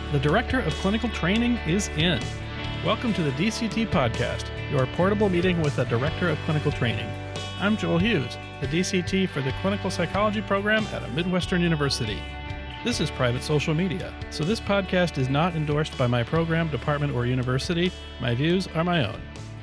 The Director of Clinical Training is in. Welcome to the DCT Podcast, your portable meeting with the Director of Clinical Training. I'm Joel Hughes, the DCT for the Clinical Psychology program at a Midwestern university. This is private social media, so this podcast is not endorsed by my program, department, or university. My views are my own.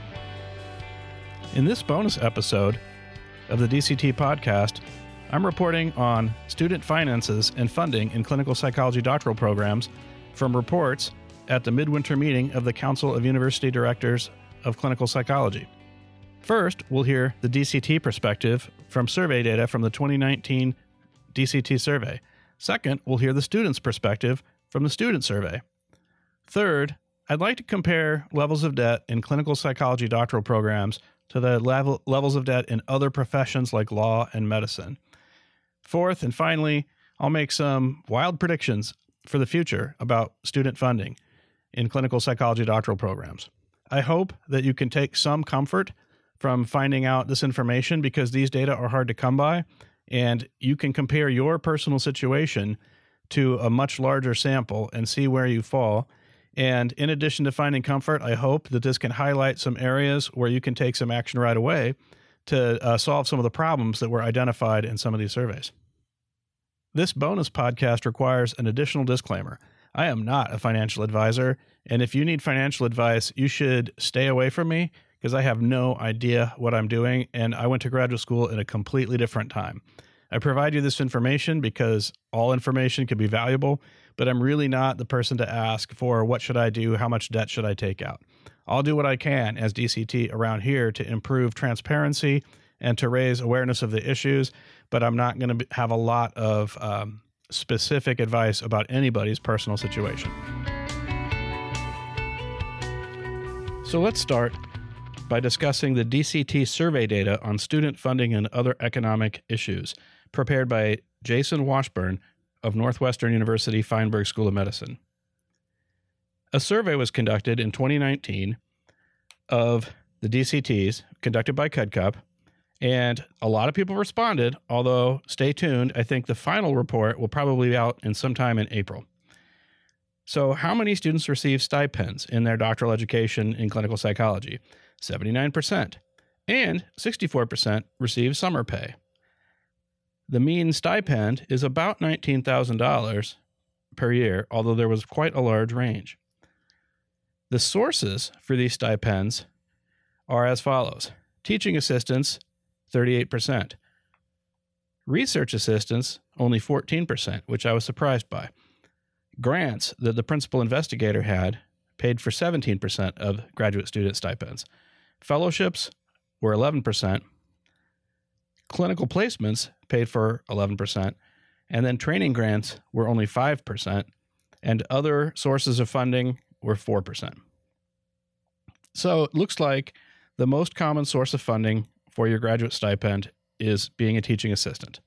In this bonus episode of the DCT Podcast, I'm reporting on student finances and funding in clinical psychology doctoral programs from reports at the midwinter meeting of the Council of University Directors of Clinical Psychology. First, we'll hear the DCT perspective from survey data from the 2019 DCT survey. Second, we'll hear the student's perspective from the student survey. Third, I'd like to compare levels of debt in clinical psychology doctoral programs to the levels of debt in other professions like law and medicine. Fourth, and finally, I'll make some wild predictions for the future about student funding in clinical psychology doctoral programs. I hope that you can take some comfort from finding out this information because these data are hard to come by, and you can compare your personal situation to a much larger sample and see where you fall. And in addition to finding comfort, I hope that this can highlight some areas where you can take some action right away to solve some of the problems that were identified in some of these surveys. This bonus podcast requires an additional disclaimer. I am not a financial advisor, and if you need financial advice, you should stay away from me because I have no idea what I'm doing, and I went to graduate school in a completely different time. I provide you this information because all information can be valuable, but I'm really not the person to ask for what should I do, how much debt should I take out. I'll do what I can as DCT around here to improve transparency and to raise awareness of the issues, but I'm not going to have a lot of specific advice about anybody's personal situation. So let's start by discussing the DCT survey data on student funding and other economic issues, prepared by Jason Washburn of Northwestern University Feinberg School of Medicine. A survey was conducted in 2019 of the DCTs, conducted by CudCup, and a lot of people responded, although stay tuned, I think the final report will probably be out in sometime in April. So how many students receive stipends in their doctoral education in clinical psychology? 79%. And 64% receive summer pay. The mean stipend is about $19,000 per year, although there was quite a large range. The sources for these stipends are as follows. Teaching assistants, 38%. Research assistants, only 14%, which I was surprised by. Grants that the principal investigator had paid for 17% of graduate student stipends. Fellowships were 11%. Clinical placements paid for 11%. And then training grants were only 5%. And other sources of funding were 4%. So it looks like the most common source of funding for your graduate stipend is being a teaching assistant.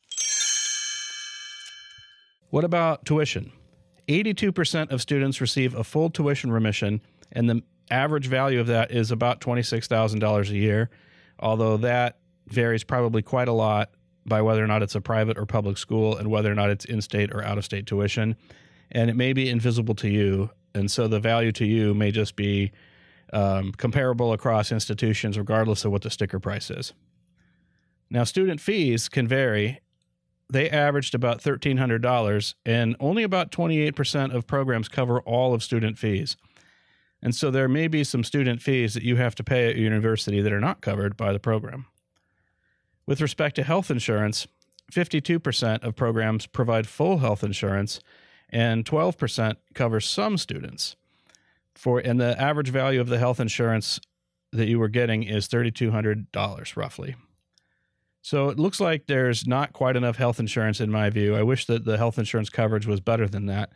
What about tuition? 82% of students receive a full tuition remission, and the average value of that is about $26,000 a year, although that varies probably quite a lot by whether or not it's a private or public school and whether or not it's in-state or out-of-state tuition. And it may be invisible to you, and so the value to you may just be comparable across institutions regardless of what the sticker price is. Now, student fees can vary. They averaged about $1,300, and only about 28% of programs cover all of student fees. And so there may be some student fees that you have to pay at your university that are not covered by the program. With respect to health insurance, 52% of programs provide full health insurance, and 12% cover some students. And the average value of the health insurance that you were getting is $3,200 roughly. So it looks like there's not quite enough health insurance in my view. I wish that the health insurance coverage was better than that.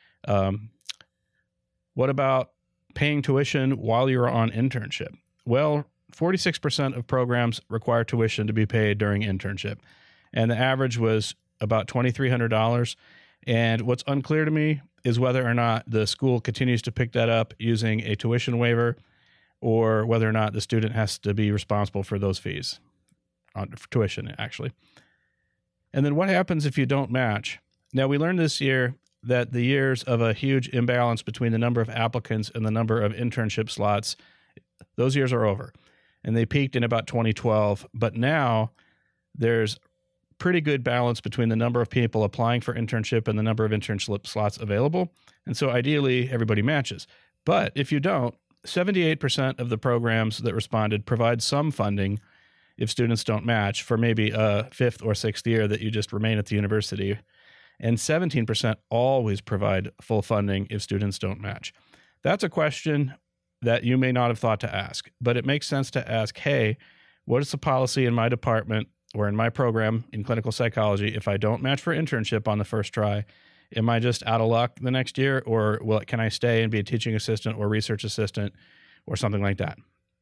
What about paying tuition while you're on internship? Well, 46% of programs require tuition to be paid during internship, and the average was about $2,300. And what's unclear to me is whether or not the school continues to pick that up using a tuition waiver or whether or not the student has to be responsible for those fees, for tuition, actually. And then what happens if you don't match? Now, we learned this year that the years of a huge imbalance between the number of applicants and the number of internship slots, those years are over. And they peaked in about 2012. But now there's pretty good balance between the number of people applying for internship and the number of internship slots available. And so ideally, everybody matches. But if you don't, 78% of the programs that responded provide some funding if students don't match for maybe a fifth or sixth year that you just remain at the university. And 17% always provide full funding if students don't match. That's a question that you may not have thought to ask, but it makes sense to ask, hey, what is the policy in my department or in my program in clinical psychology if I don't match for internship on the first try? Am I just out of luck the next year, or can I stay and be a teaching assistant or research assistant or something like that?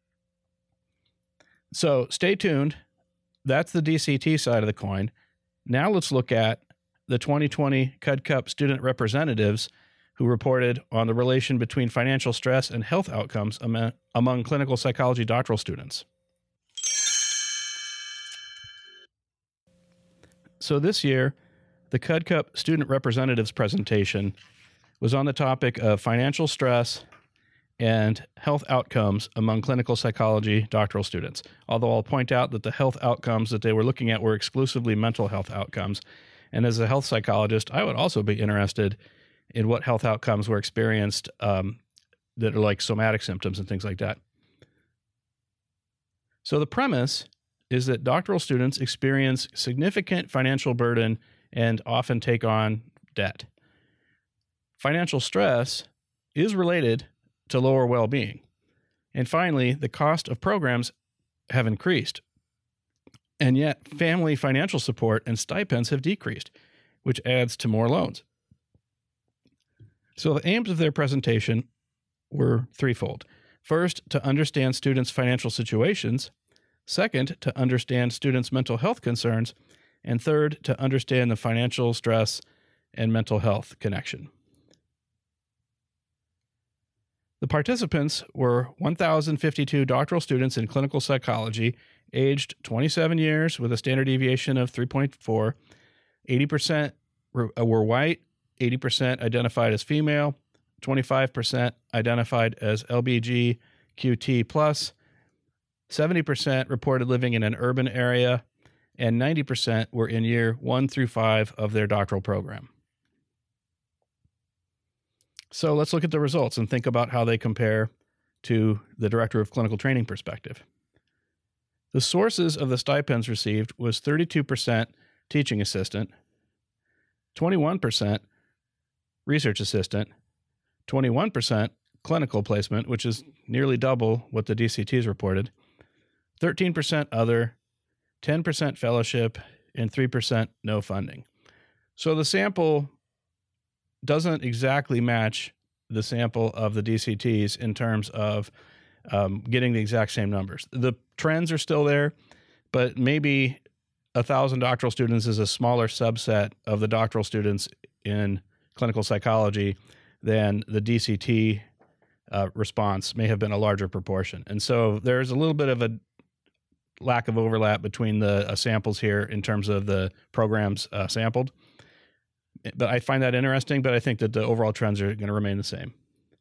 So stay tuned. That's the DCT side of the coin. Now let's look at the 2020 CUD-CUP student representatives who reported on the relation between financial stress and health outcomes among clinical psychology doctoral students. So this year, the CUD-CUP student representatives presentation was on the topic of financial stress and health outcomes among clinical psychology doctoral students. Although I'll point out that the health outcomes that they were looking at were exclusively mental health outcomes. And as a health psychologist, I would also be interested in what health outcomes were experienced that are like somatic symptoms and things like that. So the premise is that doctoral students experience significant financial burden and often take on debt. Financial stress is related to lower well-being. And finally, the cost of programs have increased. And yet, family financial support and stipends have decreased, which adds to more loans. So the aims of their presentation were threefold. First, to understand students' financial situations. Second, to understand students' mental health concerns. And third, to understand the financial stress and mental health connection. The participants were 1,052 doctoral students in clinical psychology, aged 27 years with a standard deviation of 3.4. 80% were white, 80% identified as female, 25% identified as LGBTQ+, 70% reported living in an urban area, and 90% were in year 1 through 5 of their doctoral program. So let's look at the results and think about how they compare to the Director of Clinical Training perspective. The sources of the stipends received was 32% teaching assistant, 21% research assistant, 21% clinical placement, which is nearly double what the DCTs reported, 13% other, 10% fellowship, and 3% no funding. So the sample doesn't exactly match the sample of the DCTs in terms of getting the exact same numbers. The trends are still there, but maybe 1,000 doctoral students is a smaller subset of the doctoral students in clinical psychology than the DCT response may have been a larger proportion. And so there's a little bit of a lack of overlap between the samples here in terms of the programs sampled. But I find that interesting, but I think that the overall trends are going to remain the same.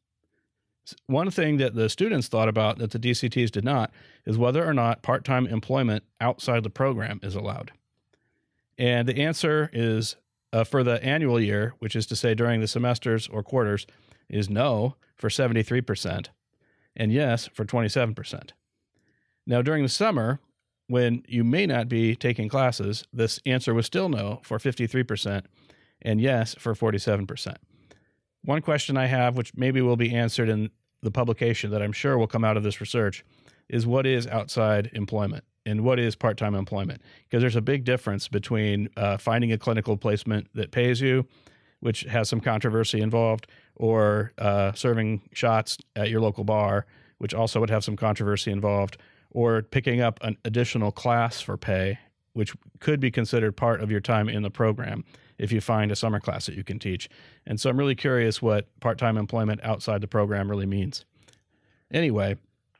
One thing that the students thought about that the DCTs did not is whether or not part-time employment outside the program is allowed. And the answer is for the annual year, which is to say during the semesters or quarters, is no for 73% and yes for 27%. Now, during the summer, when you may not be taking classes, this answer was still no for 53% and yes for 47%. One question I have, which maybe will be answered in the publication that I'm sure will come out of this research, is what is outside employment and what is part-time employment? Because there's a big difference between finding a clinical placement that pays you, which has some controversy involved, or serving shots at your local bar, which also would have some controversy involved, or picking up an additional class for pay, which could be considered part of your time in the program if you find a summer class that you can teach. And so I'm really curious what part-time employment outside the program really means. Anyway,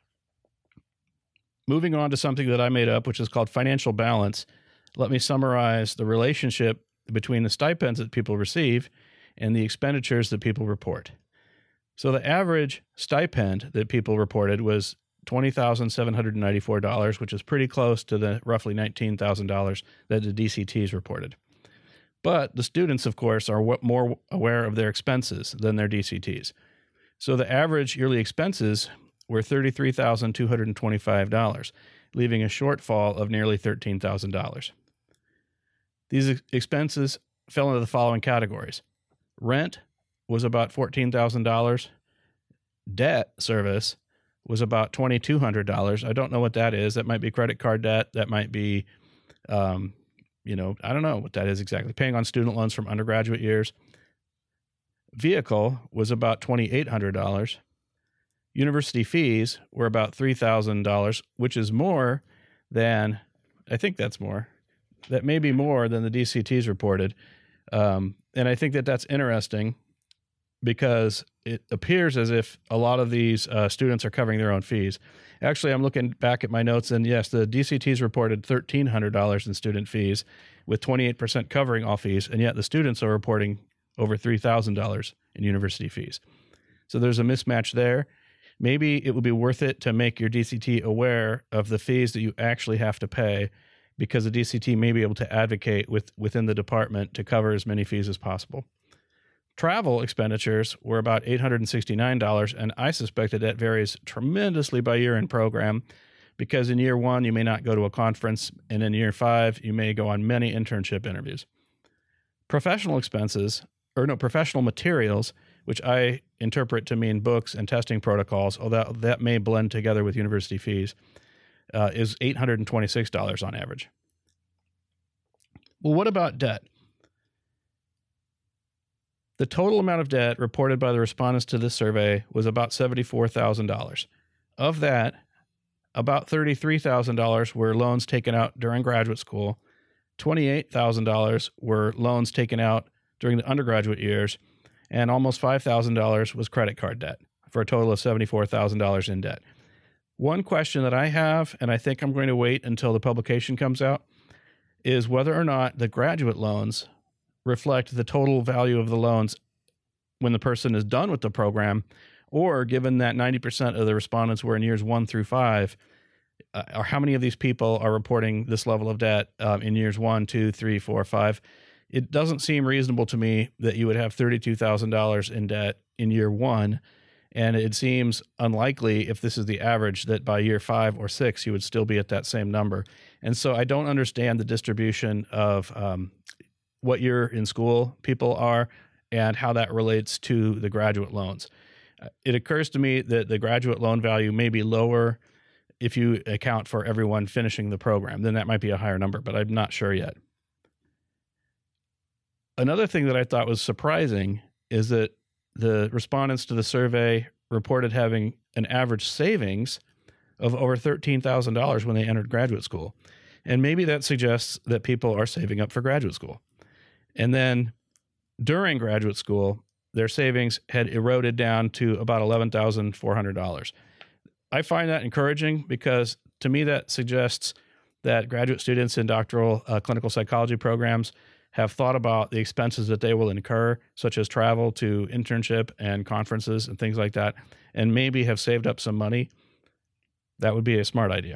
moving on to something that I made up, which is called financial balance, let me summarize the relationship between the stipends that people receive and the expenditures that people report. So the average stipend that people reported was $20,794, which is pretty close to the roughly $19,000 that the DCTs reported. But the students, of course, are more aware of their expenses than their DCTs. So the average yearly expenses were $33,225, leaving a shortfall of nearly $13,000. These expenses fell into the following categories. Rent was about $14,000. Debt service was about $2,200. I don't know what that is. That might be credit card debt. That might be, I don't know what that is exactly. Paying on student loans from undergraduate years. Vehicle was about $2,800. University fees were about $3,000, which is more than, I think that's more. That may be more than the DCTs reported. And I think that that's interesting because it appears as if a lot of these students are covering their own fees. Actually, I'm looking back at my notes, and yes, the DCTs reported $1,300 in student fees, with 28% covering all fees, and yet the students are reporting over $3,000 in university fees. So there's a mismatch there. Maybe it would be worth it to make your DCT aware of the fees that you actually have to pay, because the DCT may be able to advocate within the department to cover as many fees as possible. Travel expenditures were about $869, and I suspect that varies tremendously by year in program, because in year 1, you may not go to a conference, and in year 5, you may go on many internship interviews. Professional materials, which I interpret to mean books and testing protocols, although that may blend together with university fees, is $826 on average. Well, what about debt? The total amount of debt reported by the respondents to this survey was about $74,000. Of that, about $33,000 were loans taken out during graduate school, $28,000 were loans taken out during the undergraduate years, and almost $5,000 was credit card debt, for a total of $74,000 in debt. One question that I have, and I think I'm going to wait until the publication comes out, is whether or not the graduate loans reflect the total value of the loans when the person is done with the program, or given that 90% of the respondents were in years 1 through 5, or how many of these people are reporting this level of debt in years 1, 2, 3, 4, 5. It doesn't seem reasonable to me that you would have $32,000 in debt in year 1, and it seems unlikely, if this is the average, that by year 5 or 6 you would still be at that same number. And so I don't understand the distribution of what year in school people are and how that relates to the graduate loans. It occurs to me that the graduate loan value may be lower if you account for everyone finishing the program. Then that might be a higher number, but I'm not sure yet. Another thing that I thought was surprising is that the respondents to the survey reported having an average savings of over $13,000 when they entered graduate school. And maybe that suggests that people are saving up for graduate school. And then during graduate school, their savings had eroded down to about $11,400. I find that encouraging because to me that suggests that graduate students in doctoral clinical psychology programs have thought about the expenses that they will incur, such as travel to internship and conferences and things like that, and maybe have saved up some money. That would be a smart idea.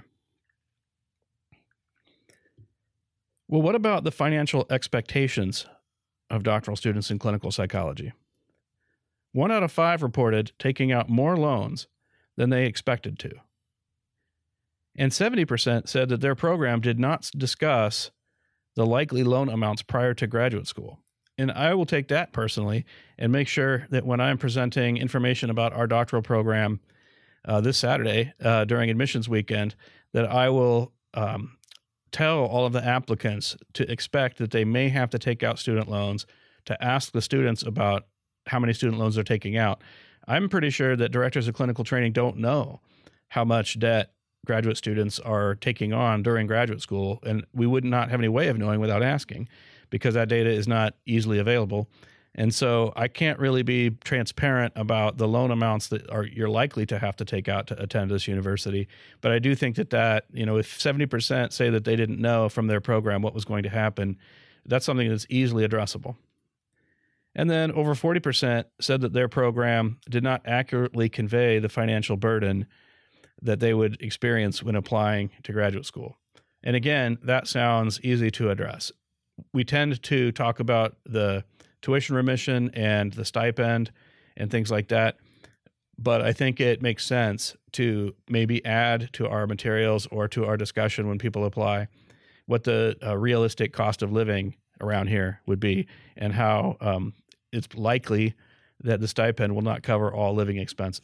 Well, what about the financial expectations of doctoral students in clinical psychology? 1 out of 5 reported taking out more loans than they expected to. And 70% said that their program did not discuss the likely loan amounts prior to graduate school. And I will take that personally and make sure that when I'm presenting information about our doctoral program this Saturday during admissions weekend, that I will tell all of the applicants to expect that they may have to take out student loans, to ask the students about how many student loans they're taking out. I'm pretty sure that directors of clinical training don't know how much debt graduate students are taking on during graduate school, and we would not have any way of knowing without asking, because that data is not easily available. And so I can't really be transparent about the loan amounts that you're likely to have to take out to attend this university. But I do think that if 70% say that they didn't know from their program what was going to happen, that's something that's easily addressable. And then over 40% said that their program did not accurately convey the financial burden that they would experience when applying to graduate school. And again, that sounds easy to address. We tend to talk about the tuition remission and the stipend and things like that, but I think it makes sense to maybe add to our materials or to our discussion when people apply what the realistic cost of living around here would be, and how it's likely that the stipend will not cover all living expenses.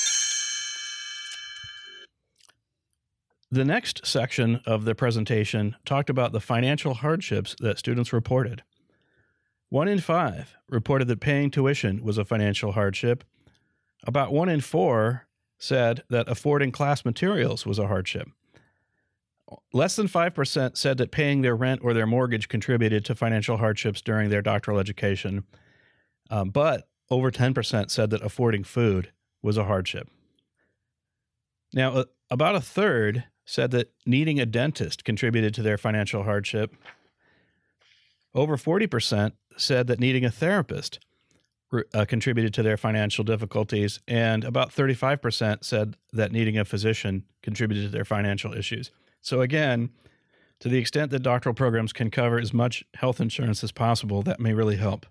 The next section of the presentation talked about the financial hardships that students reported. 1 in 5 reported that paying tuition was a financial hardship. About 1 in 4 said that affording class materials was a hardship. Less than 5% said that paying their rent or their mortgage contributed to financial hardships during their doctoral education. But over 10% said that affording food was a hardship. Now, about a third said that needing a dentist contributed to their financial hardship. Over 40% said that needing a therapist contributed to their financial difficulties, and about 35% said that needing a physician contributed to their financial issues. So again, to the extent that doctoral programs can cover as much health insurance as possible, that may really help.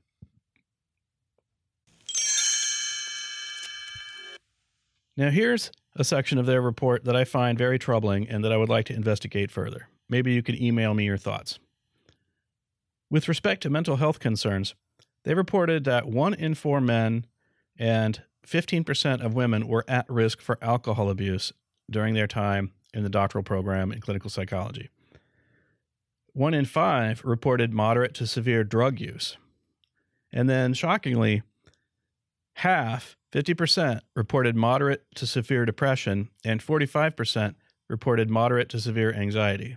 Now here's a section of their report that I find very troubling and that I would like to investigate further. Maybe you could email me your thoughts. With respect to mental health concerns, they reported that 1 in 4 men and 15% of women were at risk for alcohol abuse during their time in the doctoral program in clinical psychology. 1 in 5 reported moderate to severe drug use. And then, shockingly, half, 50%, reported moderate to severe depression, and 45% reported moderate to severe anxiety.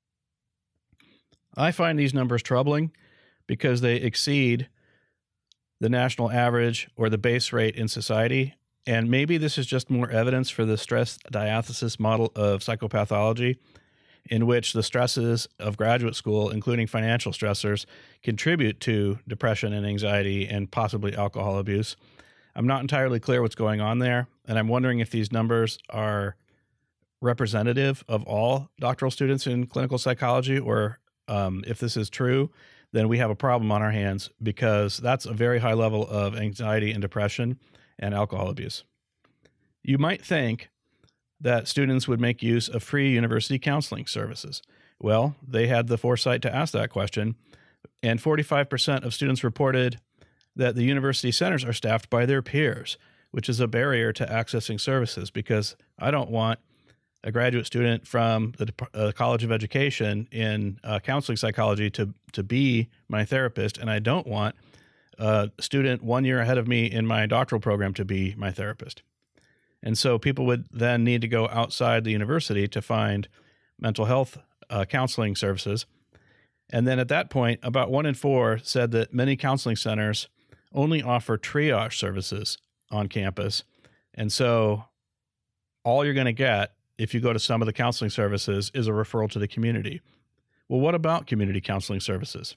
I find these numbers troubling because they exceed the national average or the base rate in society, and maybe this is just more evidence for the stress diathesis model of psychopathology, in which the stresses of graduate school, including financial stressors, contribute to depression and anxiety and possibly alcohol abuse. I'm not entirely clear what's going on there, and I'm wondering if these numbers are representative of all doctoral students in clinical psychology, or if this is true, then we have a problem on our hands, because that's a very high level of anxiety and depression and alcohol abuse. You might think that students would make use of free university counseling services. Well, they had the foresight to ask that question, and 45% of students reported that the university centers are staffed by their peers, which is a barrier to accessing services, because I don't want a graduate student from the College of Education in counseling psychology to be my therapist, and I don't want a student 1 year ahead of me in my doctoral program to be my therapist. And so people would then need to go outside the university to find mental health counseling services. And then at that point, about 1 in 4 said that many counseling centers only offer triage services on campus. And so all you're going to get if you go to some of the counseling services is a referral to the community. Well, what about community counseling services?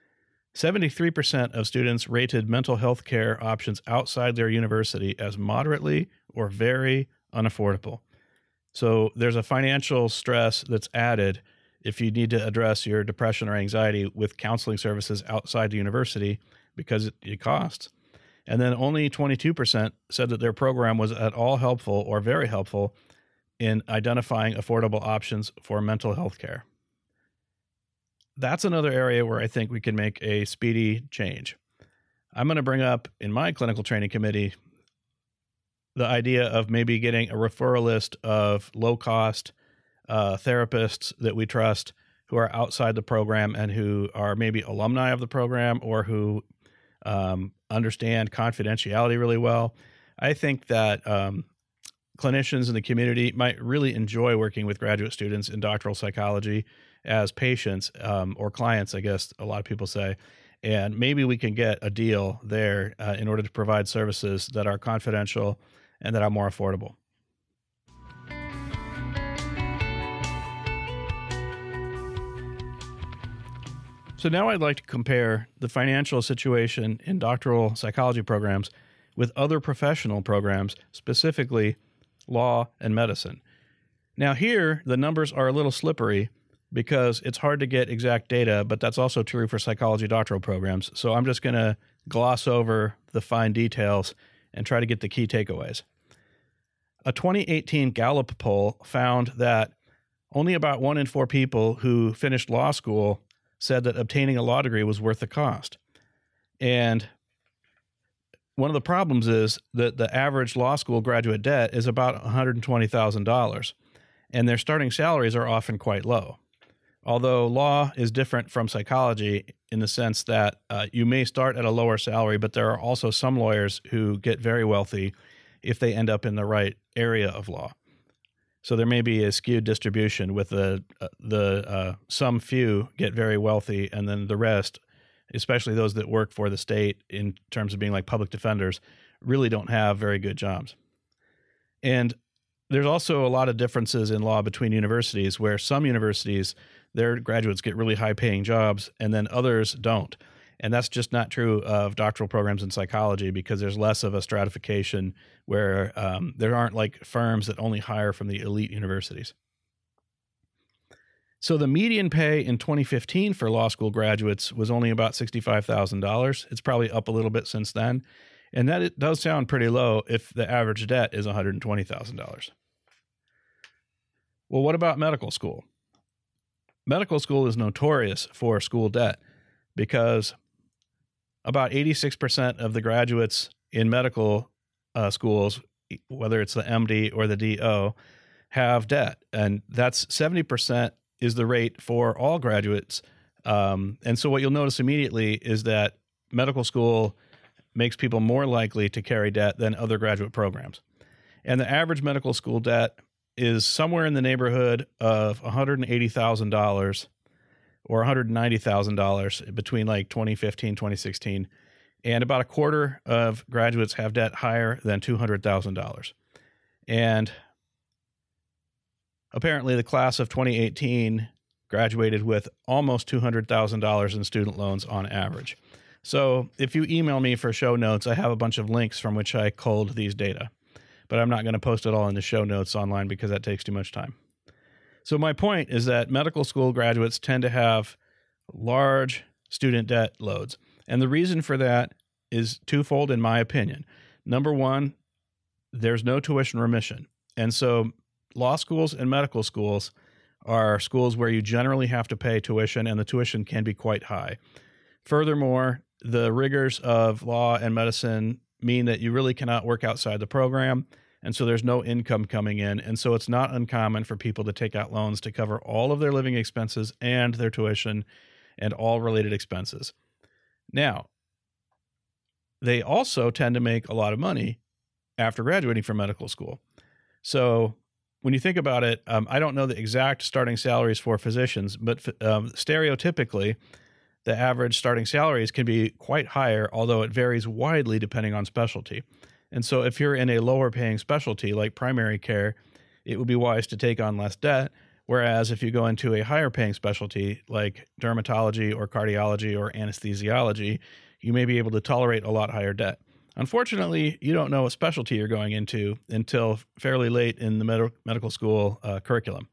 73% of students rated mental health care options outside their university as moderately or very unaffordable. So there's a financial stress that's added if you need to address your depression or anxiety with counseling services outside the university, because it costs. And then only 22% said that their program was at all helpful or very helpful in identifying affordable options for mental health care. That's another area where I think we can make a speedy change. I'm going to bring up in my clinical training committee the idea of maybe getting a referral list of low-cost therapists that we trust who are outside the program and who are maybe alumni of the program or who understand confidentiality really well. I think that clinicians in the community might really enjoy working with graduate students in doctoral psychology as patients or clients, I guess a lot of people say. And maybe we can get a deal there in order to provide services that are confidential and that are more affordable. So now I'd like to compare the financial situation in doctoral psychology programs with other professional programs, specifically law and medicine. Now here, the numbers are a little slippery because it's hard to get exact data, but that's also true for psychology doctoral programs. So I'm just going to gloss over the fine details and try to get the key takeaways. A 2018 Gallup poll found that only about 1 in 4 people who finished law school said that obtaining a law degree was worth the cost. And one of the problems is that the average law school graduate debt is about $120,000, and their starting salaries are often quite low. Although law is different from psychology in the sense that you may start at a lower salary, but there are also some lawyers who get very wealthy if they end up in the right area of law. So there may be a skewed distribution with some few get very wealthy, and then the rest, especially those that work for the state in terms of being like public defenders, really don't have very good jobs. And there's also a lot of differences in law between universities, where some universities, their graduates get really high-paying jobs, and then others don't. And that's just not true of doctoral programs in psychology, because there's less of a stratification where there aren't like firms that only hire from the elite universities. So the median pay in 2015 for law school graduates was only about $65,000. It's probably up a little bit since then. And that it does sound pretty low if the average debt is $120,000. Well, what about medical school? Medical school is notorious for school debt because about 86% of the graduates in medical schools, whether it's the MD or the DO, have debt. And that's 70% is the rate for all graduates. And so what you'll notice immediately is that medical school makes people more likely to carry debt than other graduate programs. And the average medical school debt is somewhere in the neighborhood of $180,000 or $190,000 between like 2015, 2016. And about a quarter of graduates have debt higher than $200,000. And apparently the class of 2018 graduated with almost $200,000 in student loans on average. So if you email me for show notes, I have a bunch of links from which I culled these data. But I'm not going to post it all in the show notes online because that takes too much time. So my point is that medical school graduates tend to have large student debt loads. And the reason for that is twofold, in my opinion. Number one, there's no tuition remission. And so law schools and medical schools are schools where you generally have to pay tuition, and the tuition can be quite high. Furthermore, the rigors of law and medicine mean that you really cannot work outside the program, and so there's no income coming in. And so it's not uncommon for people to take out loans to cover all of their living expenses and their tuition and all related expenses. Now, they also tend to make a lot of money after graduating from medical school. So when you think about it, I don't know the exact starting salaries for physicians, but stereotypically, the average starting salaries can be quite higher, although it varies widely depending on specialty. And so if you're in a lower paying specialty like primary care, it would be wise to take on less debt. Whereas if you go into a higher paying specialty like dermatology or cardiology or anesthesiology, you may be able to tolerate a lot higher debt. Unfortunately, you don't know what specialty you're going into until fairly late in the medical school curriculum.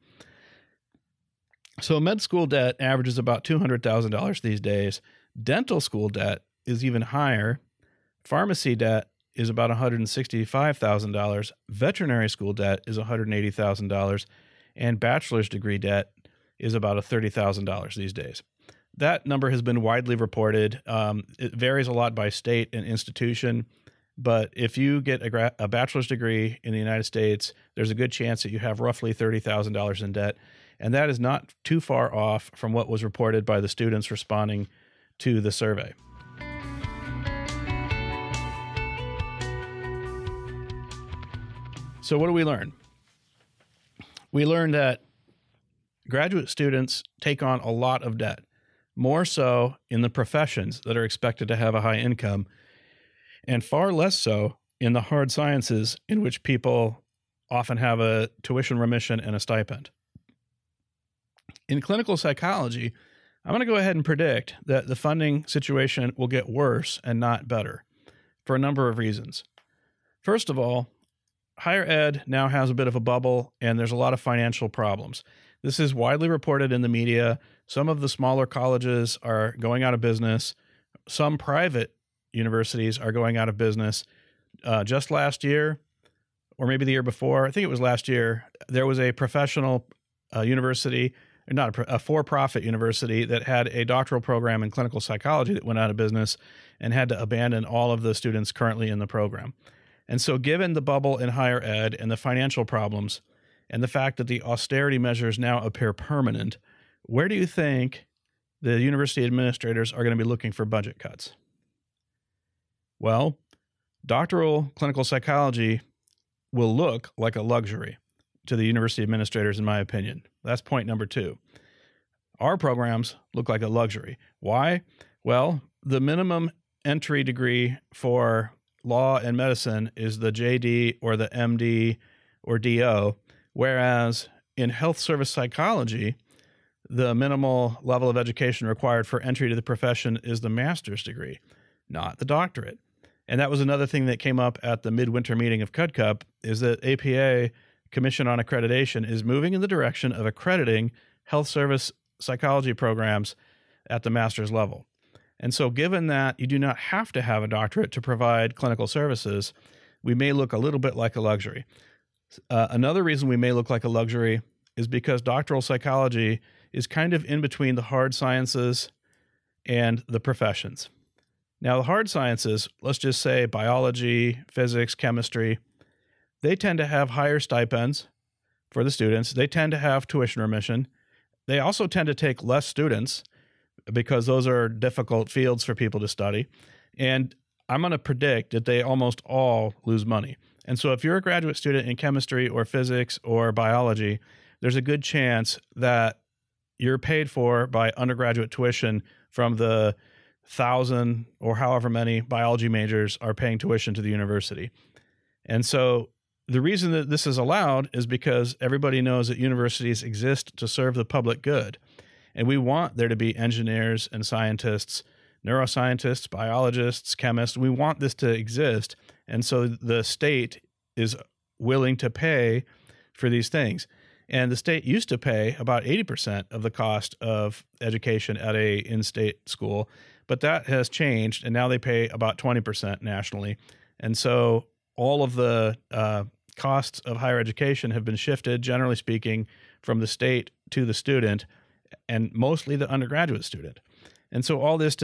So med school debt averages about $200,000 these days. Dental school debt is even higher. Pharmacy debt is about $165,000. Veterinary school debt is $180,000. And bachelor's degree debt is about $30,000 these days. That number has been widely reported. It varies a lot by state and institution. But if you get a bachelor's degree in the United States, there's a good chance that you have roughly $30,000 in debt. And that is not too far off from what was reported by the students responding to the survey. So what do we learn? We learned that graduate students take on a lot of debt, more so in the professions that are expected to have a high income, and far less so in the hard sciences in which people often have a tuition remission and a stipend. In clinical psychology, I'm going to go ahead and predict that the funding situation will get worse and not better for a number of reasons. First of all, higher ed now has a bit of a bubble, and there's a lot of financial problems. This is widely reported in the media. Some of the smaller colleges are going out of business. Some private universities are going out of business. Just last year, or maybe the year before, I think it was last year, there was a professional university, not a for-profit university, that had a doctoral program in clinical psychology that went out of business and had to abandon all of the students currently in the program. And so given the bubble in higher ed and the financial problems and the fact that the austerity measures now appear permanent, where do you think the university administrators are going to be looking for budget cuts? Well, doctoral clinical psychology will look like a luxury to the university administrators, in my opinion. That's point number 2. Our programs look like a luxury. Why? Well, the minimum entry degree for law and medicine is the JD or the MD or DO, whereas in health service psychology, the minimal level of education required for entry to the profession is the master's degree, not the doctorate. And that was another thing that came up at the midwinter meeting of CUDCUP, is that APA, Commission on Accreditation, is moving in the direction of accrediting health service psychology programs at the master's level. And so given that you do not have to have a doctorate to provide clinical services, we may look a little bit like a luxury. Another reason we may look like a luxury is because doctoral psychology is kind of in between the hard sciences and the professions. Now, the hard sciences, let's just say biology, physics, chemistry, they tend to have higher stipends for the students. They tend to have tuition remission. They also tend to take less students because those are difficult fields for people to study. And I'm going to predict that they almost all lose money. And so if you're a graduate student in chemistry or physics or biology, there's a good chance that you're paid for by undergraduate tuition from the 1,000 or however many biology majors are paying tuition to the university. And so the reason that this is allowed is because everybody knows that universities exist to serve the public good. And we want there to be engineers and scientists, neuroscientists, biologists, chemists. We want this to exist. And so the state is willing to pay for these things. And the state used to pay about 80% of the cost of education at a in-state school, but that has changed, and now they pay about 20% nationally. And so all of the costs of higher education have been shifted, generally speaking, from the state to the student, and mostly the undergraduate student. And so all this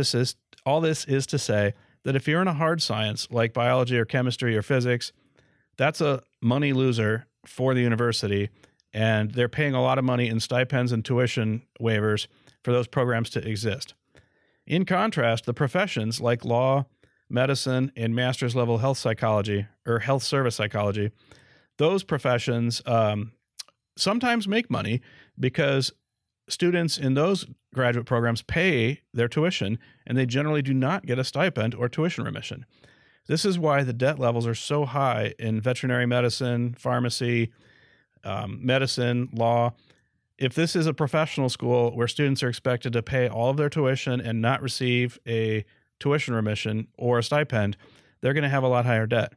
is to say that if you're in a hard science like biology or chemistry or physics, that's a money loser for the university, and they're paying a lot of money in stipends and tuition waivers for those programs to exist. In contrast, the professions like law, medicine, and master's level health psychology or health service psychology, those professions sometimes make money because students in those graduate programs pay their tuition, and they generally do not get a stipend or tuition remission. This is why the debt levels are so high in veterinary medicine, pharmacy, medicine, law. If this is a professional school where students are expected to pay all of their tuition and not receive a tuition remission or a stipend, they're going to have a lot higher debt.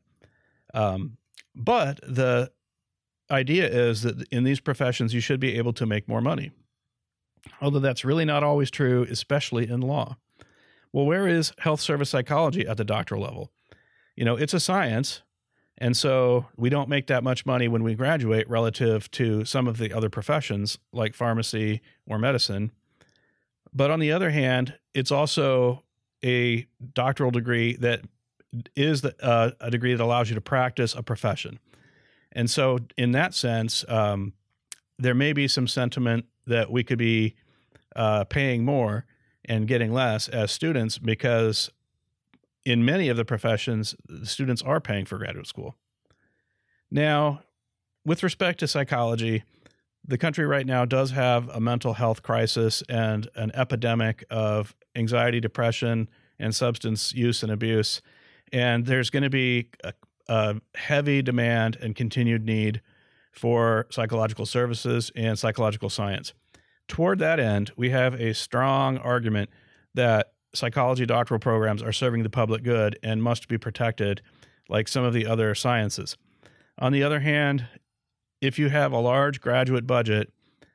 But the idea is that in these professions, you should be able to make more money. Although that's really not always true, especially in law. Well, where is health service psychology at the doctoral level? You know, it's a science, and so we don't make that much money when we graduate relative to some of the other professions like pharmacy or medicine. But on the other hand, it's also a doctoral degree that is a degree that allows you to practice a profession. And so in that sense, there may be some sentiment that we could be paying more and getting less as students because in many of the professions, the students are paying for graduate school. Now, with respect to psychology, the country right now does have a mental health crisis and an epidemic of anxiety, depression, and substance use and abuse. And there's going to be a heavy demand and continued need for psychological services and psychological science. toward that end, we have a strong argument that psychology doctoral programs are serving the public good and must be protected like some of the other sciences. On the other hand, if you have a large graduate budget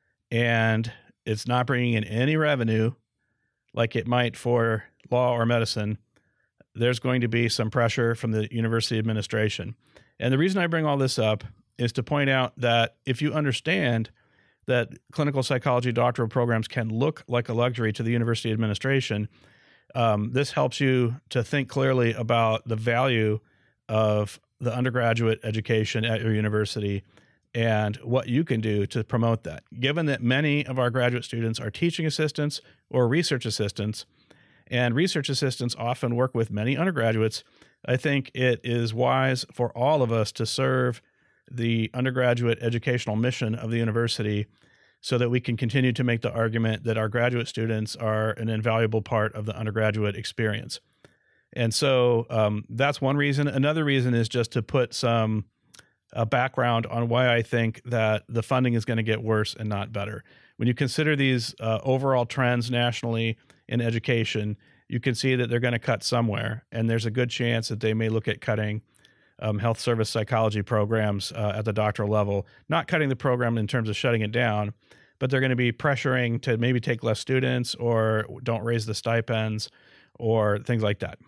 and it's not bringing in any revenue like it might for law or medicine, there's going to be some pressure from the university administration. And the reason I bring all this up is to point out that if you understand that clinical psychology doctoral programs can look like a luxury to the university administration, this helps you to think clearly about the value of the undergraduate education at your university and what you can do to promote that. Given that many of our graduate students are teaching assistants or research assistants, and research assistants often work with many undergraduates, I think it is wise for all of us to serve the undergraduate educational mission of the university so that we can continue to make the argument that our graduate students are an invaluable part of the undergraduate experience. And so that's one reason. Another reason is just to put some background on why I think that the funding is going to get worse and not better. When you consider these overall trends nationally in education, you can see that they're going to cut somewhere, and there's a good chance that they may look at cutting health service psychology programs at the doctoral level, not cutting the program in terms of shutting it down, but they're going to be pressuring to maybe take less students or don't raise the stipends or things like that.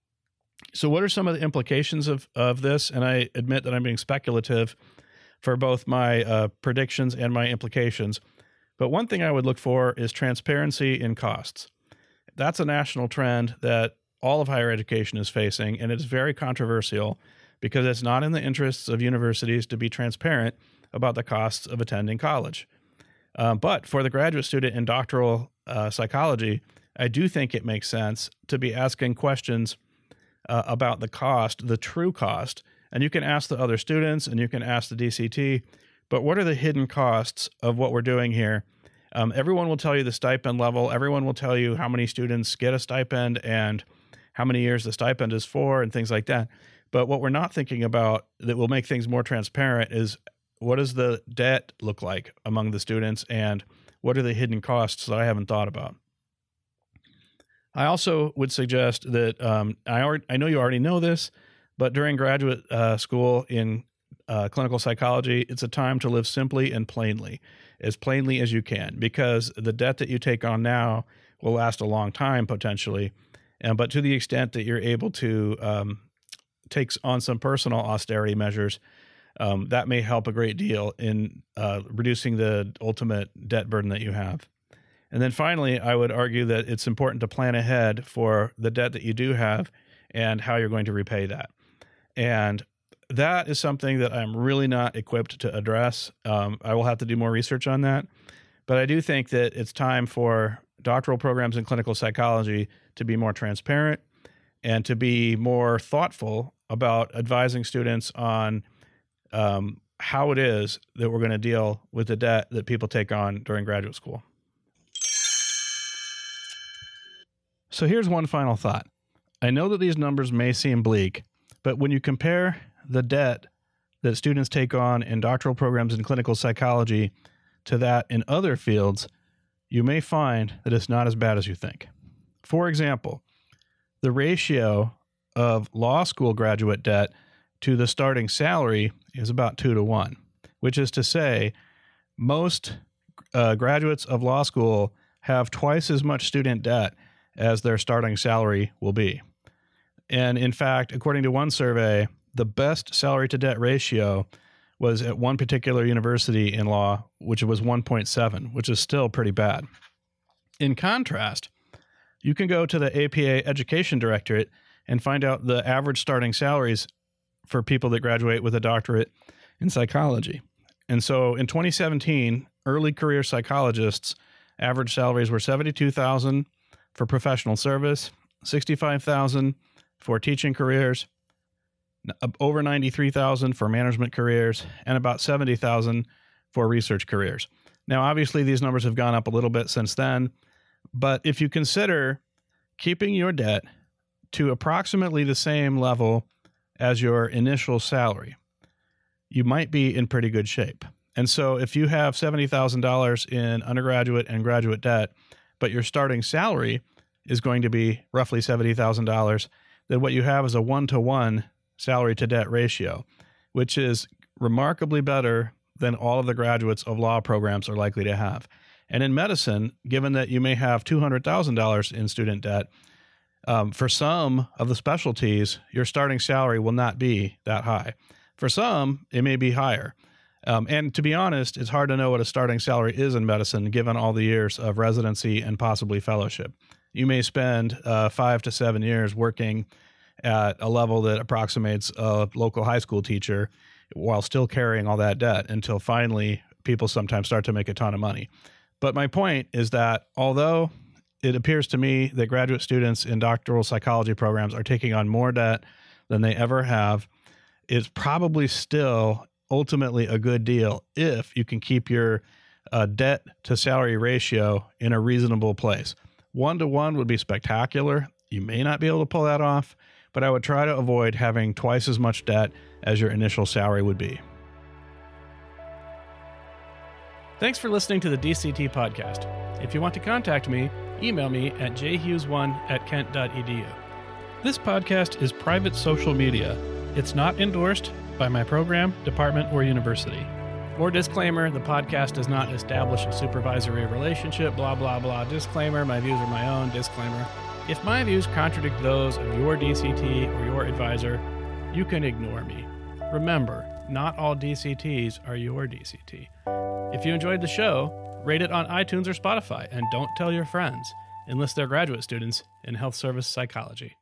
So what are some of the implications of this? And I admit that I'm being speculative for both my predictions and my implications. But one thing I would look for is transparency in costs. That's a national trend that all of higher education is facing, and it's very controversial because it's not in the interests of universities to be transparent about the costs of attending college. But for the graduate student in doctoral psychology, I do think it makes sense to be asking questions about the cost, the true cost. And you can ask the other students and you can ask the DCT, but what are the hidden costs of what we're doing here? Everyone will tell you the stipend level. Everyone will tell you how many students get a stipend and how many years the stipend is for and things like that. But what we're not thinking about that will make things more transparent is what does the debt look like among the students and what are the hidden costs that I haven't thought about? I also would suggest that I know you already know this, but during graduate school in clinical psychology, it's a time to live simply and plainly as you can, because the debt that you take on now will last a long time potentially. But to the extent that you're able to take on some personal austerity measures, that may help a great deal in reducing the ultimate debt burden that you have. And then finally, I would argue that it's important to plan ahead for the debt that you do have and how you're going to repay that. And that is something that I'm really not equipped to address. I will have to do more research on that. But I do think that it's time for doctoral programs in clinical psychology to be more transparent and to be more thoughtful about advising students on how it is that we're going to deal with the debt that people take on during graduate school. So here's one final thought. I know that these numbers may seem bleak, but when you compare the debt that students take on in doctoral programs in clinical psychology to that in other fields, you may find that it's not as bad as you think. For example, the ratio of law school graduate debt to the starting salary is about 2-to-1, which is to say most graduates of law school have twice as much student debt as their starting salary will be. And in fact, according to one survey, the best salary to debt ratio was at one particular university in law, which was 1.7, which is still pretty bad. In contrast, you can go to the APA Education Directorate and find out the average starting salaries for people that graduate with a doctorate in psychology. And so in 2017, early career psychologists' average salaries were $72,000 for professional service, $65,000 for teaching careers, over $93,000 for management careers, and about $70,000 for research careers. Now, obviously, these numbers have gone up a little bit since then, but if you consider keeping your debt to approximately the same level as your initial salary, you might be in pretty good shape. And so if you have $70,000 in undergraduate and graduate debt, but your starting salary is going to be roughly $70,000, then what you have is a 1-to-1 salary to debt ratio, which is remarkably better than all of the graduates of law programs are likely to have. And in medicine, given that you may have $200,000 in student debt, for some of the specialties, your starting salary will not be that high. For some, it may be higher. And to be honest, it's hard to know what a starting salary is in medicine, given all the years of residency and possibly fellowship. You may spend 5 to 7 years working at a level that approximates a local high school teacher while still carrying all that debt until finally people sometimes start to make a ton of money. But my point is that although it appears to me that graduate students in doctoral psychology programs are taking on more debt than they ever have, it's probably still ultimately a good deal if you can keep your debt to salary ratio in a reasonable place. 1-to-1 would be spectacular. You may not be able to pull that off, but I would try to avoid having twice as much debt as your initial salary would be. Thanks for listening to the DCT podcast. If you want to contact me, email me at jhughes1@kent.edu. This podcast is private social media. It's not endorsed by my program, department, or university. More disclaimer, the podcast does not establish a supervisory relationship, blah, blah, blah. Disclaimer, my views are my own. Disclaimer. If my views contradict those of your DCT or your advisor, you can ignore me. Remember, not all DCTs are your DCT. If you enjoyed the show, rate it on iTunes or Spotify, and don't tell your friends, unless they're graduate students in health service psychology.